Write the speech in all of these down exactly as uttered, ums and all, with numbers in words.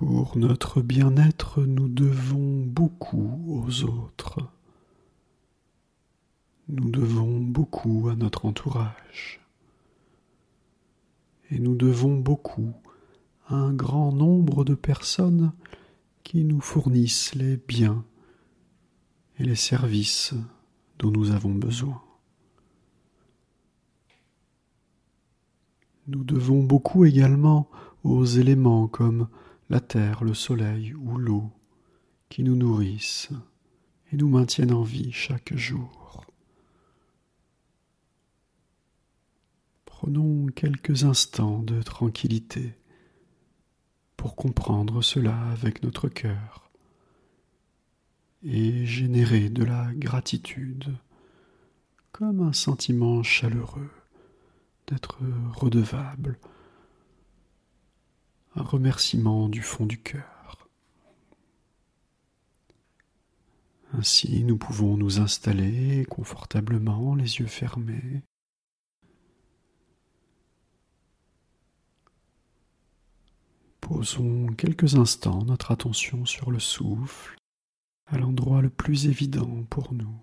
Pour notre bien-être, nous devons beaucoup aux autres. Nous devons beaucoup à notre entourage. Et nous devons beaucoup à un grand nombre de personnes qui nous fournissent les biens et les services dont nous avons besoin. Nous devons beaucoup également aux éléments comme la terre, le soleil ou l'eau qui nous nourrissent et nous maintiennent en vie chaque jour. Prenons quelques instants de tranquillité pour comprendre cela avec notre cœur et générer de la gratitude comme un sentiment chaleureux d'être redevable, un remerciement du fond du cœur. Ainsi, nous pouvons nous installer confortablement, les yeux fermés. Posons quelques instants notre attention sur le souffle, à l'endroit le plus évident pour nous.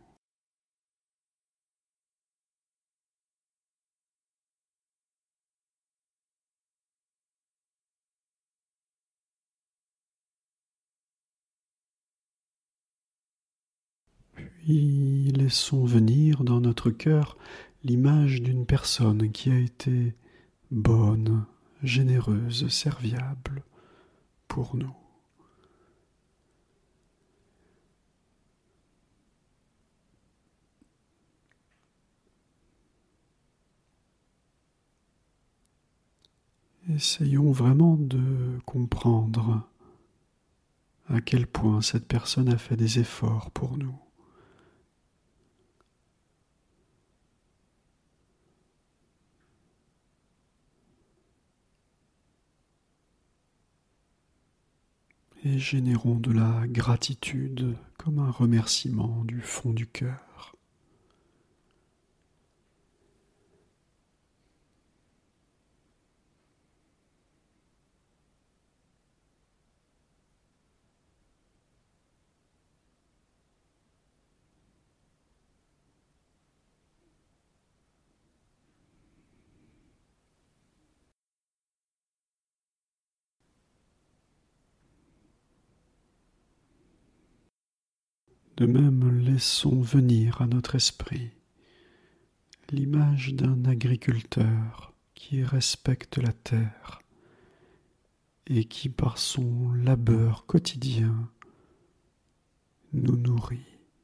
Puis laissons venir dans notre cœur l'image d'une personne qui a été bonne, généreuse, serviable pour nous. Essayons vraiment de comprendre à quel point cette personne a fait des efforts pour nous. Et générons de la gratitude comme un remerciement du fond du cœur. De même, laissons venir à notre esprit l'image d'un agriculteur qui respecte la terre et qui, par son labeur quotidien, nous nourrit.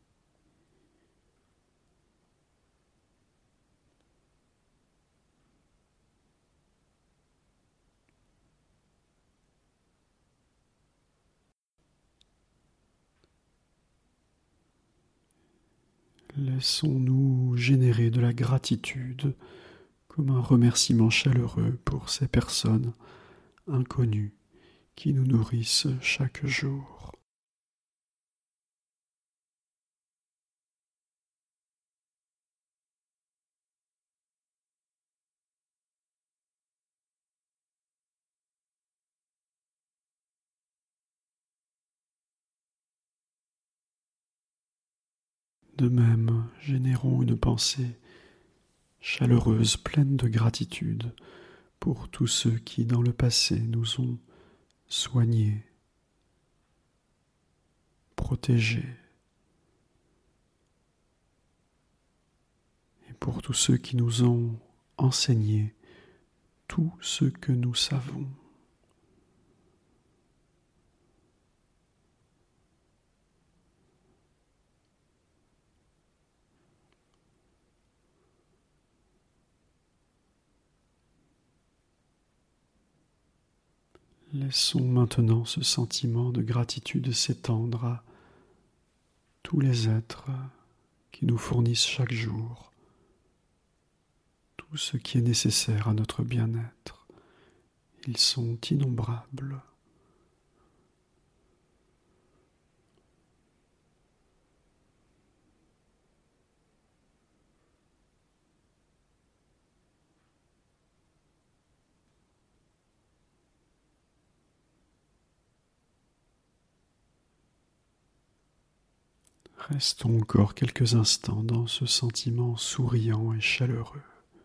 Laissons-nous générer de la gratitude comme un remerciement chaleureux pour ces personnes inconnues qui nous nourrissent chaque jour. De même, générons une pensée chaleureuse, pleine de gratitude pour tous ceux qui, dans le passé, nous ont soignés, protégés, et pour tous ceux qui nous ont enseigné tout ce que nous savons. Laissons maintenant ce sentiment de gratitude s'étendre à tous les êtres qui nous fournissent chaque jour tout ce qui est nécessaire à notre bien-être. Ils sont innombrables. Restons encore quelques instants dans ce sentiment souriant et chaleureux.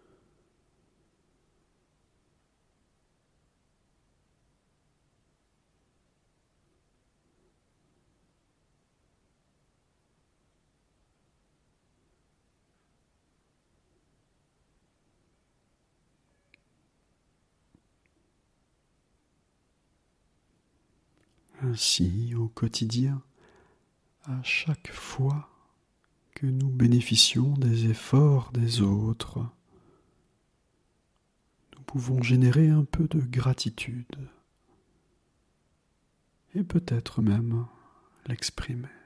Ainsi, au quotidien, à chaque fois que nous bénéficions des efforts des autres, nous pouvons générer un peu de gratitude et peut-être même l'exprimer.